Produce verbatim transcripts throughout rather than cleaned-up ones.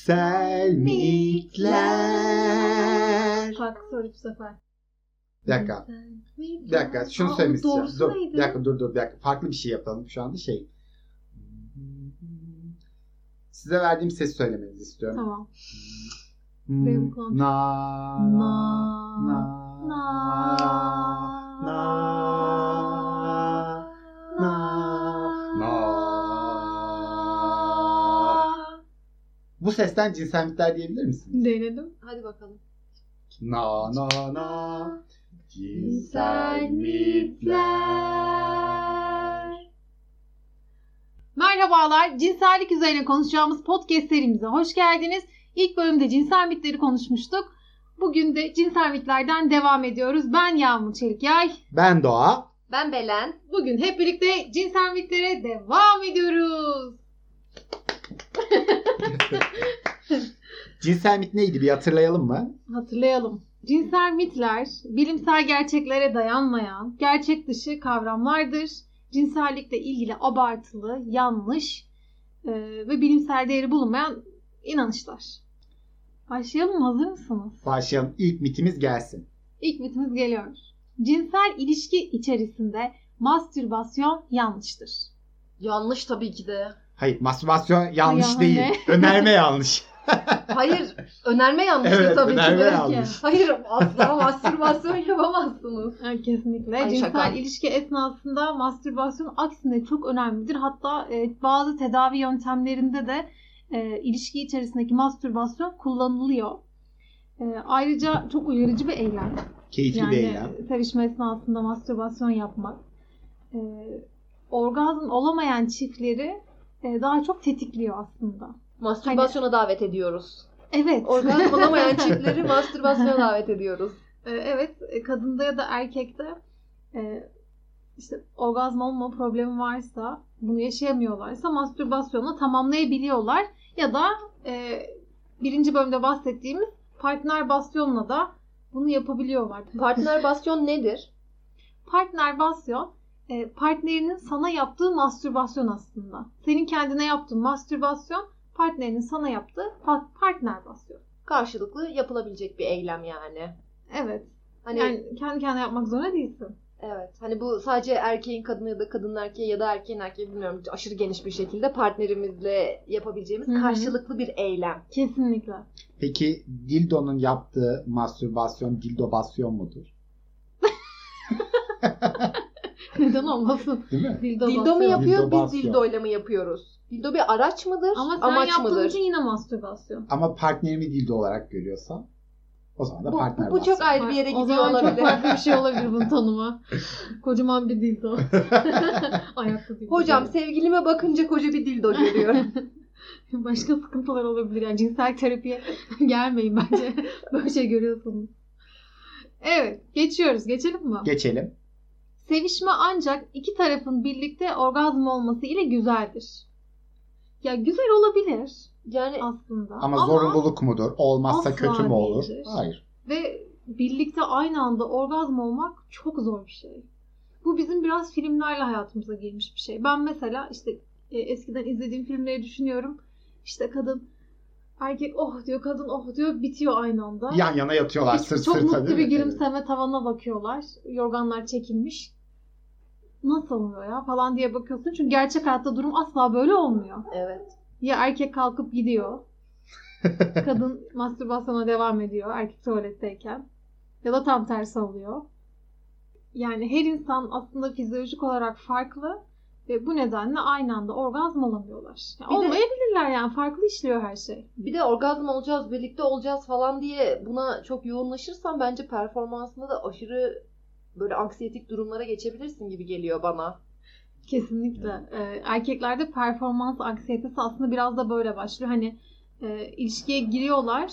Cinsel mitler. Farklı soru bu sefer. Bir dakika. Bir dakika. Şunu Aa, söylemek istiyorum. doğrusu Dur. neydi? Bir dakika dur dur bir dakika. Farklı bir şey yapalım şu anda şey. Size verdiğim sesi söylemenizi istiyorum. Tamam. Hmm, Benim kulağım- Na Na na Na na na na. Bu sesten cinsel mitler diyebilir misin? Denedim. Hadi bakalım. Na na na. Cinsel mitler. Merhabalar. Cinsellik üzerine konuşacağımız podcast serimize hoş geldiniz. İlk bölümde cinsel mitleri konuşmuştuk. Bugün de cinsel mitlerden devam ediyoruz. Ben Yağmur Çelikyay. Ben Doğa. Ben Belen. Bugün hep birlikte cinsel mitlere devam ediyoruz. Cinsel mit neydi bir hatırlayalım mı? Hatırlayalım. Cinsel mitler, bilimsel gerçeklere dayanmayan, gerçek dışı kavramlardır. Cinsellikle ilgili abartılı, yanlış e, ve bilimsel değeri bulunmayan inanışlar. Başlayalım mı? Hazır mısınız? Başlayalım. İlk mitimiz gelsin. İlk mitimiz geliyor. Cinsel ilişki içerisinde mastürbasyon yanlıştır. Yanlış tabii ki de. Hayır, mastürbasyon yanlış Yani. değil. Önerme yanlış. Hayır. Önerme yanlış Evet, tabii ki önerme de. yanlış. Hayır. Asla mastürbasyon yapamazsınız. Yani kesinlikle. Ay, Cinsel şaka. ilişki esnasında mastürbasyon aksine çok önemlidir. Hatta e, bazı tedavi yöntemlerinde de e, ilişki içerisindeki mastürbasyon kullanılıyor. E, ayrıca çok uyarıcı bir eylem. Keyifli Yani bir eylem. sevişme esnasında mastürbasyon yapmak. E, orgazm olamayan çiftleri e, daha çok tetikliyor aslında. Mastürbasyona davet ediyoruz. Evet. Orgazm olamayan çiftleri mastürbasyona davet ediyoruz. E, evet. e, Kadında ya da erkekte e, işte orgazm olma problemi varsa, bunu yaşayamıyorlarsa mastürbasyonla tamamlayabiliyorlar. Ya da e, birinci bölümde bahsettiğimiz partnerbasyon da bunu yapabiliyorlar. Partnerbasyon nedir? Partnerbasyon e, partnerinin sana yaptığı mastürbasyon aslında. Senin kendine yaptığın mastürbasyon, partnerinin sana yaptığı pa- partnerbasyon. Karşılıklı yapılabilecek bir eylem yani. Evet. Hani Yani kendi kendine yapmak zorunda değilsin. evet. Hani bu sadece erkeğin kadını ya da kadının erkeğe ya da erkeğin erkeğe bilmiyorum aşırı geniş bir şekilde partnerimizle yapabileceğimiz Hı hı. karşılıklı bir eylem. Kesinlikle. Peki dildonun yaptığı mastürbasyon dildobasyon mudur? Neden olmasın? Değil mi? Dildo, Dildo mu basıyor. yapıyor, biz Dildobasyon. dildoyla mı yapıyoruz? Dildo bir araç mıdır, Ama sen amaç yaptığın mıdır? için yine mastürbasyon. Ama partnerimi dildo olarak görüyorsam o zaman da Bu, partner bu, bu çok ayrı bir yere O gidiyor zaman çok olabilir. farklı bir şey olabilir bunun tanımı. Kocaman bir dildo. Ayakta dildo. Hocam sevgilime bakınca koca bir dildo görüyorum. Başka sıkıntılar olabilir. Yani cinsel terapiye gelmeyin bence. Böyle şey görüyorsunuz. Evet. Geçiyoruz. Geçelim mi? Geçelim. Sevişme ancak iki tarafın birlikte orgazm olması ile güzeldir. Ya güzel olabilir Yani aslında. Ama, zorunluluk mudur? Olmazsa asla kötü mü olur? değildir. Hayır. Ve birlikte aynı anda orgazm olmak çok zor bir şey. Bu bizim biraz filmlerle hayatımıza girmiş bir şey. Ben mesela işte e, eskiden izlediğim filmleri düşünüyorum. İşte kadın, erkek oh diyor, kadın oh diyor, bitiyor aynı anda. Yan yana yatıyorlar Hiç- sırt çok sırta mutlu değil bir mi? gülümseme, tavana bakıyorlar. Yorganlar çekilmiş. Nasıl oluyor ya falan diye bakıyorsun. Çünkü gerçek hayatta durum asla böyle olmuyor. evet. Ya erkek kalkıp gidiyor. Kadın mastürbasyona devam ediyor erkek tuvaletteyken. Ya da tam tersi oluyor. Yani her insan aslında fizyolojik olarak farklı ve bu nedenle aynı anda orgazm olamıyorlar. Yani Bir de- olmayabilirler yani. Farklı işliyor her şey. Bir de orgazm olacağız, birlikte olacağız falan diye buna çok yoğunlaşırsan bence performansında da aşırı böyle anksiyetik durumlara geçebilirsin gibi geliyor bana. Kesinlikle. Ee, erkeklerde performans anksiyetesi aslında biraz da böyle başlıyor. Hani e, ilişkiye giriyorlar.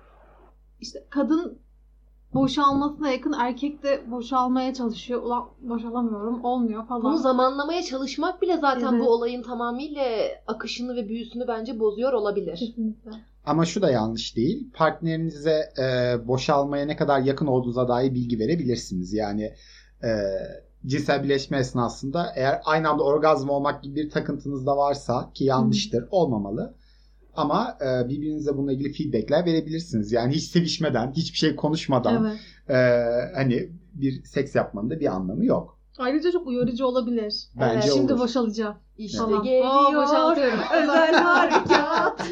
İşte kadın boşalmasına yakın, erkek de boşalmaya çalışıyor. Ulan boşalamıyorum, olmuyor falan. Bunu zamanlamaya çalışmak bile zaten Evet. bu olayın tamamıyla akışını ve büyüsünü bence bozuyor olabilir. Kesinlikle. Ama şu da yanlış değil. Partnerinize e, boşalmaya ne kadar yakın olduğunuza dair bilgi verebilirsiniz. Yani e, cinsel birleşme esnasında eğer aynı anda orgazm olmak gibi bir takıntınız da varsa ki yanlıştır, olmamalı. Ama e, birbirinize bununla ilgili feedbackler verebilirsiniz. Yani hiç sevişmeden, hiçbir şey konuşmadan Evet. e, hani bir seks yapmanın da bir anlamı yok. Ayrıca çok uyarıcı olabilir. Bence Evet, şimdi olur. boşalacağım. İşte Tamam. geliyor Aa, boşaltıyorum. özel harekat.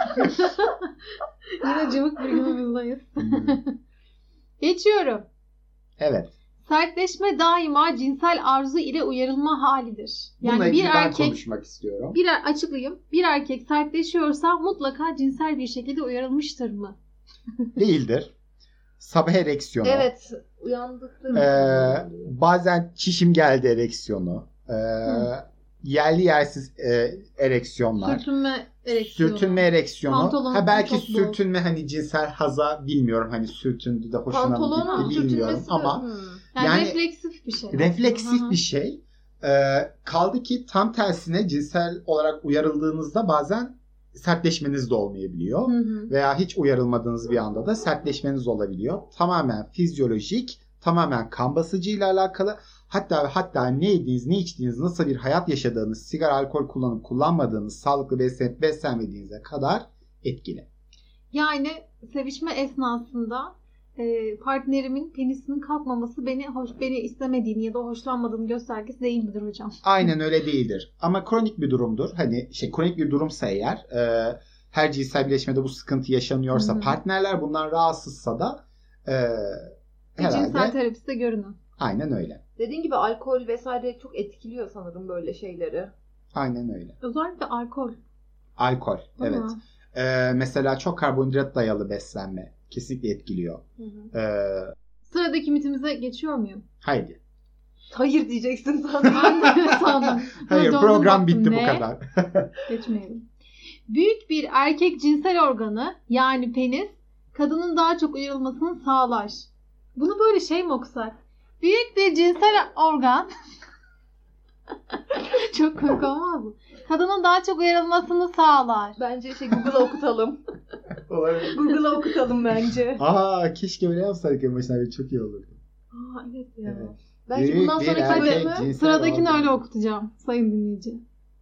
Yine cıvık bir günümüzdeyiz. Hmm. Geçiyorum. Evet. Sertleşme daima cinsel arzu ile uyarılma halidir. Yani Bununla ilgili bir ben erkek, konuşmak istiyorum. bir er, açıklayayım. Bir erkek sertleşiyorsa mutlaka cinsel bir şekilde uyarılmıştır mı? Değildir. Sabah ereksiyonu. Evet. Uyandıklarında. Ee, bazen çişim geldi ereksiyonu. Ee, yerli yersiz e, ereksiyonlar. Sürtünme ereksiyonu. Sürtünme ereksiyonu. Pantolon Ha belki çok bol. sürtünme hani cinsel haza bilmiyorum hani sürtündü de hoşuna mı Pantolonun gitti bilmiyorum sürtünmesi. ama Hmm. Yani, Yani refleksif bir şey. refleksif Hı hı. bir şey. Ee, kaldı ki tam tersine cinsel olarak uyarıldığınızda bazen sertleşmeniz de olmayabiliyor. Hı hı. Veya hiç uyarılmadığınız bir anda da sertleşmeniz olabiliyor. Tamamen fizyolojik, tamamen kan basıcıyla alakalı. Hatta ve hatta ne yediğiniz, ne içtiğiniz, nasıl bir hayat yaşadığınız, sigara, alkol kullanıp kullanmadığınız, sağlıklı beslenip beslenmediğinize kadar etkili. Yani sevişme esnasında e, partnerimin penisinin kalkmaması beni hoş beni istemediğini ya da hoşlanmadığını göstergesi değil midir hocam? Aynen öyle değildir. Ama kronik bir durumdur. Hani şey kronik bir durumsa eğer, e, her cinsel birleşmede bu sıkıntı yaşanıyorsa, Hı hı. partnerler bundan rahatsızsa da e, Bir cinsel herhalde terapiste görünün. aynen öyle. Dediğin gibi alkol vesaire çok etkiliyor sanırım böyle şeyleri. Aynen öyle. Özellikle alkol. Alkol, evet. Ama Ee, mesela çok karbonhidrat dayalı beslenme kesinlikle etkiliyor. Hı hı. Ee, Sıradaki mitimize geçiyor muyum? haydi. Hayır diyeceksin sanırım. Ben de sandım. Hayır, Böyle program dondum bitti baktım. bu Ne? kadar. Geçmeyelim. Büyük bir erkek cinsel organı yani penis kadının daha çok uyarılmasını sağlar. Bunu böyle şey mi okusak? Büyük bir cinsel organ çok komik olmaz mı? Kadının daha çok uyarılmasını sağlar. Bence şey Google'a okutalım. Olabilir. Google'a okutalım bence. Aa, keşke öyle yapsaydık en başına, bir çok iyi olurdu. Aa, evet ya. Evet. Belki Büyük bundan bir sonraki erkek bölümü cinsel Sıradakini organ. öyle okutacağım sayın dinleyici.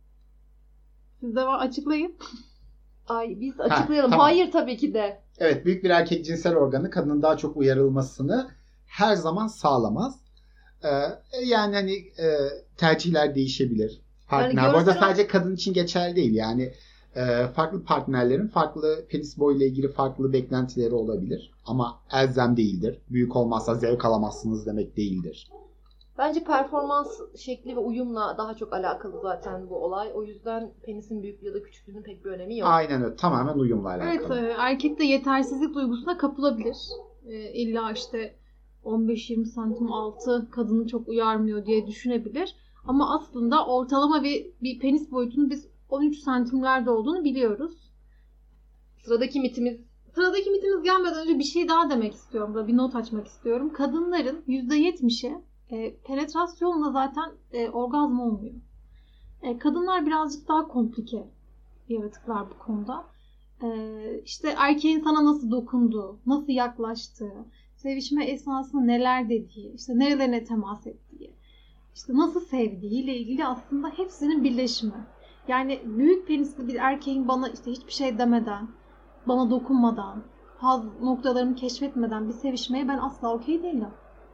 Siz de var, açıklayın. Ay biz açıklayalım. tamam. Hayır tabii ki de. Evet, büyük bir erkek cinsel organı kadının daha çok uyarılmasını her zaman sağlamaz. Ee, yani hani e, tercihler değişebilir. Partner. Yani Bu arada görsel- sadece kadın için geçerli değil. Yani e, farklı partnerlerin farklı penis boyuyla ilgili farklı beklentileri olabilir. Ama elzem değildir. Büyük olmazsa zevk alamazsınız demek değildir. Bence performans şekli ve uyumla daha çok alakalı zaten bu olay. O yüzden penisin büyüklüğü ya da küçüklüğünün pek bir önemi yok. Aynen öyle. Tamamen uyumla alakalı. Evet, e, erkek de yetersizlik duygusuna kapılabilir. E, illa işte on beş yirmi santim altı kadını çok uyarmıyor diye düşünebilir. Ama aslında ortalama bir, bir penis boyutunun biz on üç santimlerde olduğunu biliyoruz. Sıradaki mitimiz Sıradaki mitimiz gelmeden önce bir şey daha demek istiyorum. Burada bir not açmak istiyorum. Kadınların yüzde yetmişi e, penetrasyonla zaten e, orgazm olmuyor. E, kadınlar birazcık daha komplike yaratıklar bu konuda. E, işte erkeğin sana nasıl dokunduğu, nasıl yaklaştığı, sevişme esnasında neler dediği, işte nerelerine temas ettiği, işte nasıl sevdiğiyle ilgili aslında hepsinin birleşimi. Yani büyük penisli bir erkeğin bana işte hiçbir şey demeden, bana dokunmadan, haz noktalarımı keşfetmeden bir sevişmeye ben asla okey değilim.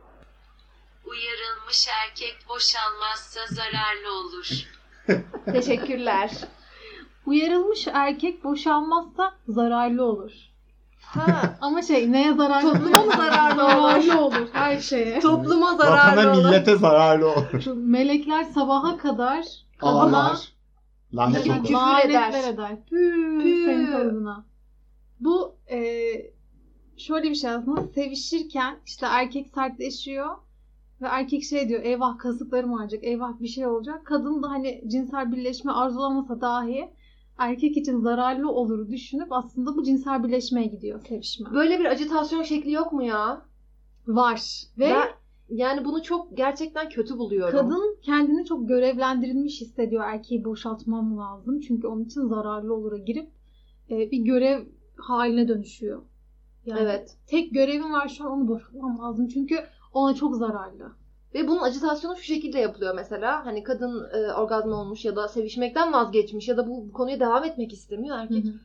Uyarılmış erkek boşanmazsa zararlı olur. teşekkürler. Uyarılmış erkek boşanmazsa zararlı olur. Ha, Ama şey neye zararlı olur? Topluma mı zararlı olur? Zararlı olur her şeye. topluma zararlı Vatana olan. millete zararlı olur. Şu melekler sabaha kadar kadına Allahlar lanet Yani okur. küfür lanetler eder. eder. Püh, Püh. senin kadına. Bu e, şöyle bir şey aslında, sevişirken işte erkek sertleşiyor ve erkek şey diyor, eyvah kasıklarım ağrıyacak, eyvah bir şey olacak. Kadın da hani cinsel birleşme arzulamasa dahi erkek için zararlı olur düşünüp aslında bu cinsel birleşmeye gidiyor sevişme. Böyle bir ajitasyon şekli yok mu ya? Var. Ve Ben, yani bunu çok gerçekten kötü buluyorum. kadın kendini çok görevlendirilmiş hissediyor. Erkeği boşaltmam lazım. Çünkü onun için zararlı olur'a girip e, bir görev haline dönüşüyor. Yani Evet. tek görevim var şu an, onu boşaltmam lazım. Çünkü ona çok zararlı. Ve bunun ajitasyonu şu şekilde yapılıyor mesela. Hani kadın e, orgazm olmuş ya da sevişmekten vazgeçmiş ya da bu, bu konuya devam etmek istemiyor. Erkek Hı hı.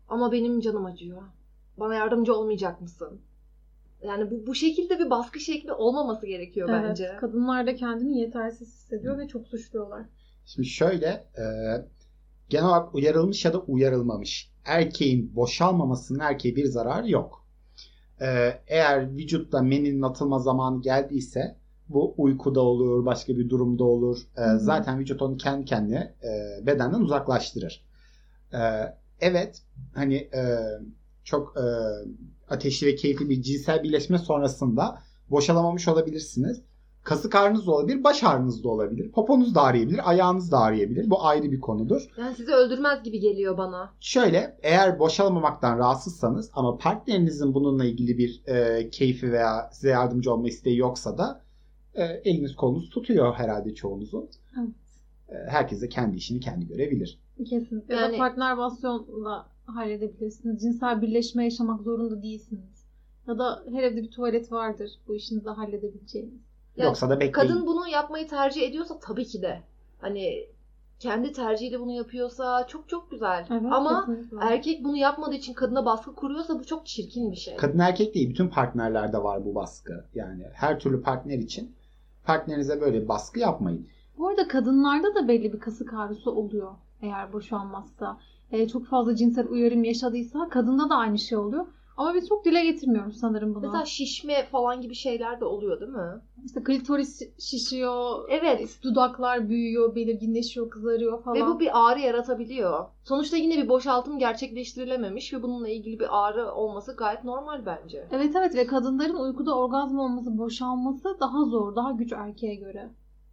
ama benim canım acıyor. Bana yardımcı olmayacak mısın? Yani bu bu şekilde bir baskı şekli olmaması gerekiyor Evet, bence. kadınlar da kendini yetersiz hissediyor ve çok suçluyorlar. Şimdi şöyle e, genel olarak uyarılmış ya da uyarılmamış erkeğin boşalmamasının erkeğe bir zararı yok. E, eğer vücutta meninin atılma zamanı geldiyse bu uykuda olur, başka bir durumda olur. E, zaten vücut onu kendi kendine e, bedenden uzaklaştırır. E, evet hani e, çok e, ateşli ve keyifli bir cinsel birleşme sonrasında boşalamamış olabilirsiniz. Kasık ağrınız da olabilir, baş ağrınız da olabilir. Poponuz da ağrıyabilir, ayağınız da ağrıyabilir. Bu ayrı bir konudur. Yani sizi öldürmez gibi geliyor bana. Şöyle, eğer boşalamamaktan rahatsızsanız ama partnerinizin bununla ilgili bir e, keyfi veya size yardımcı olma isteği yoksa da e, eliniz kolunuz tutuyor herhalde çoğunuzun. Evet. E, herkes de kendi işini kendi görebilir. Kesinlikle. Ya Yani- da partnervasyonla halledebilirsiniz. Cinsel birleşme yaşamak zorunda değilsiniz. Ya da her evde bir tuvalet vardır bu işinizi halledebileceğiniz. Yani Yoksa da bekleyin. Kadın bunu yapmayı tercih ediyorsa tabii ki de. Hani kendi tercihiyle bunu yapıyorsa çok çok güzel. Evet, Ama kesinlikle. erkek bunu yapmadığı için kadına baskı kuruyorsa bu çok çirkin bir şey. Kadın erkek değil, bütün partnerlerde var bu baskı. Yani her türlü partner için partnerinize böyle bir baskı yapmayın. Bu arada kadınlarda da belli bir kasık ağrısı oluyor eğer boşanmazsa. Ee, çok fazla cinsel uyarım yaşadıysa kadında da aynı şey oluyor. Ama biz çok dile getirmiyoruz sanırım bunu. Mesela şişme falan gibi şeyler de oluyor değil mi? İşte klitoris şişiyor, Evet. dudaklar büyüyor, belirginleşiyor, kızarıyor falan. Ve bu bir ağrı yaratabiliyor. Sonuçta yine bir boşaltım gerçekleştirilememiş ve bununla ilgili bir ağrı olması gayet normal bence. Evet evet ve kadınların uykuda orgazm olması, boşalması daha zor, daha güç erkeğe göre.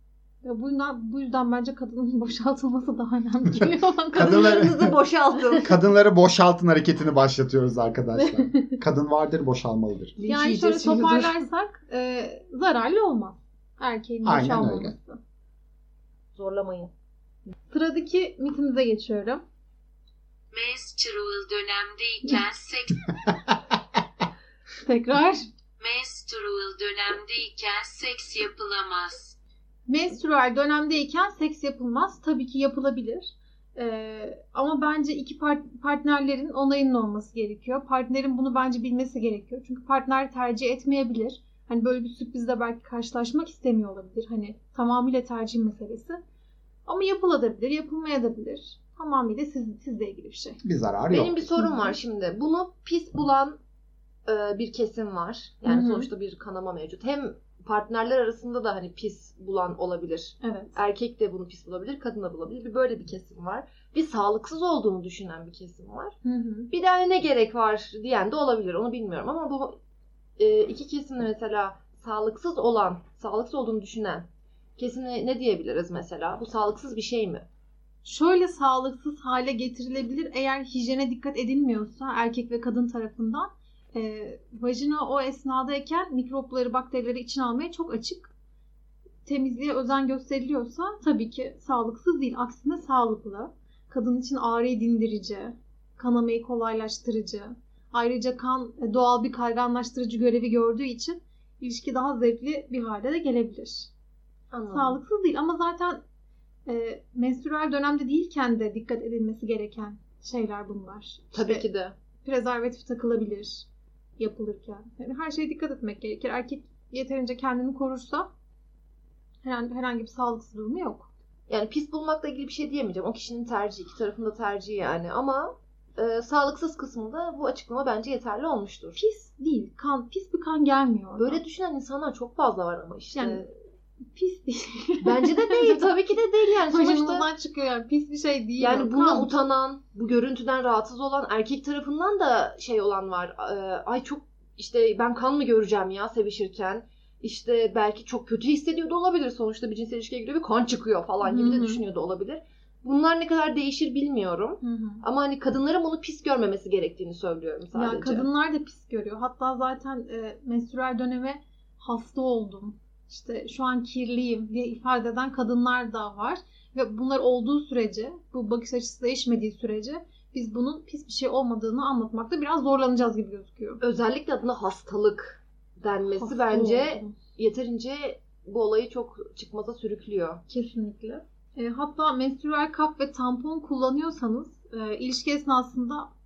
Ve bu yüzden, bu yüzden bence kadının boşaltılması daha önemli geliyor. Kadınlarınızı boşaltın. Kadınları boşaltın hareketini başlatıyoruz arkadaşlar. Kadın vardır, boşalmalıdır. Yani şöyle toparlarsak e, zararlı olmaz erkeğin Aynen boşalmaması. Zorlamayın. Sıradaki mitimize geçiyorum. Menstrual dönemdeyken seks Tekrar. menstrual dönemdeyken seks yapılamaz. Menstrual dönemdeyken seks yapılmaz. Tabii ki yapılabilir. Ee, ama bence iki part- partnerlerin onayının olması gerekiyor. Partnerin bunu bence bilmesi gerekiyor. Çünkü partner tercih etmeyebilir. Hani böyle bir sürprizle belki karşılaşmak istemiyor olabilir. Hani tamamıyla tercih meselesi. Ama yapılabilir, yapılmayabilir. Tamamıyla siz, sizle ilgili bir şey. Bir zararı yok. Benim bir sorum var şimdi. Bunu pis bulan e, bir kesim var. Yani Hı hı. sonuçta bir kanama mevcut. Hem partnerler arasında da hani pis bulan olabilir. Evet. Erkek de bunu pis bulabilir, kadın da bulabilir. Bir böyle bir kesim var. Bir sağlıksız olduğunu düşünen bir kesim var. Hı hı. Bir de hani ne gerek var diyen de olabilir. Onu bilmiyorum ama bu e, iki kesimde mesela sağlıksız olan, sağlıksız olduğunu düşünen kesime ne diyebiliriz mesela? Bu sağlıksız bir şey mi? Şöyle sağlıksız hale getirilebilir eğer hijyene dikkat edilmiyorsa erkek ve kadın tarafından. E, vajina o esnadayken mikropları, bakterileri içine almaya çok açık. Temizliğe özen gösteriliyorsa tabii ki sağlıksız değil. Aksine sağlıklı. Kadın için ağrıyı dindirici, kanamayı kolaylaştırıcı. Ayrıca kan doğal bir kayganlaştırıcı görevi gördüğü için ilişki daha zevkli bir hale de gelebilir. Anladım. Sağlıksız değil ama zaten e, menstrüel dönemde değilken de dikkat edilmesi gereken şeyler bunlar. Tabii İşte ki de. prezervatif takılabilir yapılırken. Yani her şeye dikkat etmek gerekir. Erkek yeterince kendini korursa herhangi, herhangi bir sağlıksız durumu yok. Yani pis bulmakla ilgili bir şey diyemeyeceğim. O kişinin tercihi, iki tarafın da tercihi yani. Ama e, sağlıksız kısmında bu açıklama bence yeterli olmuştur. Pis değil. Kan, pis bir kan gelmiyor oradan. Böyle düşünen insanlar çok fazla var ama işte. Yani pis değil. Bence de değil. Tabii ki de değil yani. Sonuçta Vajinamızdan çıkıyor yani. Pis bir şey değil. yani o. buna Kan. utanan, bu görüntüden rahatsız olan erkek tarafından da şey olan var. Ee, Ay çok işte ben kan mı göreceğim ya sevişirken. İşte belki çok kötü hissediyor da olabilir. Sonuçta bir cinsel ilişkiye giriyor ve kan çıkıyor falan gibi Hı de hı. düşünüyor da olabilir. Bunlar ne kadar değişir bilmiyorum. Hı hı. Ama hani kadınların bunu pis görmemesi gerektiğini söylüyorum sadece. Ya kadınlar da pis görüyor. Hatta zaten e, menstrüel döneme hasta oldum. İşte şu an kirliyim diye ifade eden kadınlar da var. Ve bunlar olduğu sürece, bu bakış açısı değişmediği sürece biz bunun pis bir şey olmadığını anlatmakta biraz zorlanacağız gibi gözüküyor. Özellikle adına hastalık denmesi Hasta bence oldum. yeterince bu olayı çok çıkmaza sürüklüyor. Kesinlikle. E, hatta menstrüel kap ve tampon kullanıyorsanız e, ilişki esnasında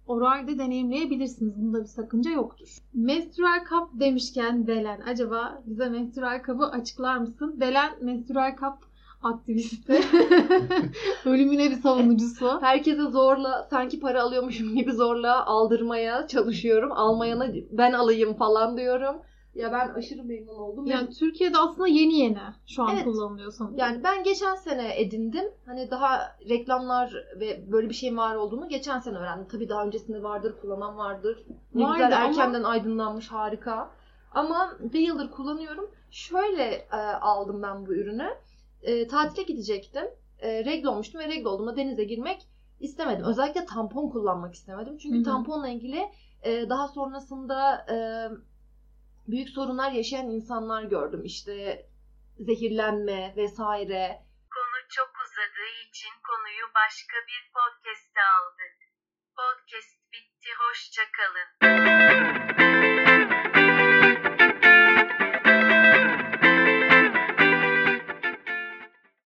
oral de deneyimleyebilirsiniz. Bunda bir sakınca yoktur. Menstrual kap demişken Belen, acaba bize menstrual kabı açıklar mısın? Belen menstrual kap aktivisti. Ölümüne bir savunucusu. Herkese zorla, sanki para alıyormuşum gibi zorla aldırmaya çalışıyorum. Almayana ben alayım falan diyorum. Ya ben aşırı memnun oldum. Yani Türkiye'de aslında yeni yeni şu an Evet. kullanılıyor sanırım. Yani ben geçen sene edindim. Hani daha reklamlar ve böyle bir şeyin var olduğunu geçen sene öğrendim. Tabii daha öncesinde vardır, kullanan vardır. Ne Vardı güzel ama- erkenden aydınlanmış, harika. Ama bir yıldır kullanıyorum. Şöyle e, aldım ben bu ürünü. E, tatile gidecektim. E, regl olmuştum ve regl olduğumda denize girmek istemedim. Özellikle tampon kullanmak istemedim. Çünkü Hı hı. tamponla ilgili e, daha sonrasında e, büyük sorunlar yaşayan insanlar gördüm. İşte zehirlenme vesaire. Konu çok uzadığı için konuyu başka bir podcast'te aldık. Podcast bitti, hoşça kalın.